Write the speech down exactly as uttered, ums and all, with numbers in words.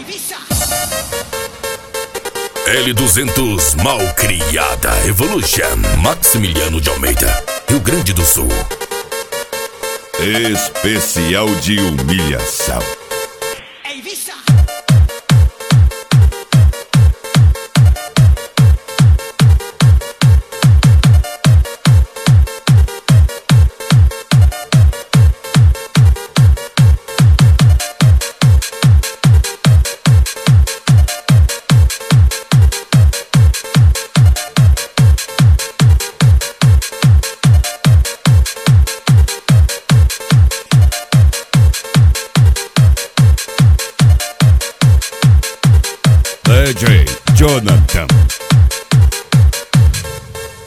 L duzentos Malcriada Evolution, Maximiliano de Almeida, Rio Grande do Sul. Especial de humilhação.